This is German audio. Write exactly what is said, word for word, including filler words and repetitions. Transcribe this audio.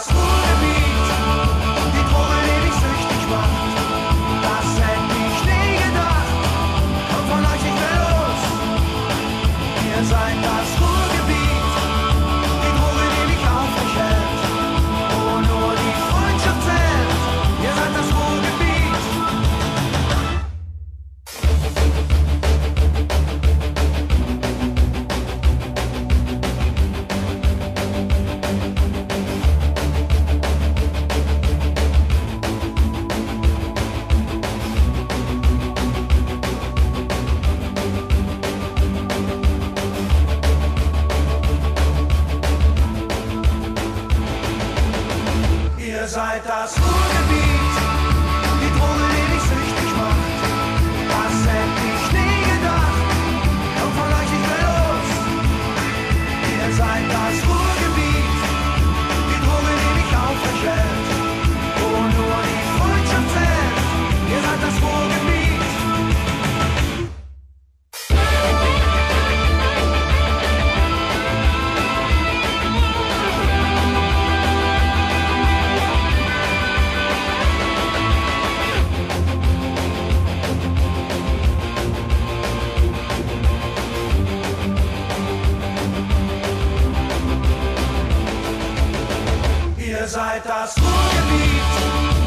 Ruhrgebiet, die Droge, die dich süchtig macht. Das hätte ich nie gedacht. Kommt von euch nicht mehr los. Ihr seid das Ruhrgebiet, die Droge, die dich aufrecht hält. Wo nur die Freundschaft zählt. Ihr seid das Ruhrgebiet. Ihr seid das Ruhrgebiet, die Droge, die dich süchtig macht. Das hätte ich nie gedacht, kommt von euch nicht mehr los. Ihr seid das Ruhrgebiet, die Droge, die dich aufrecht hält. Wo nur die Freundschaft zählt. Ihr seid das Ruhrgebiet. Ihr seid das Ruhrgebiet.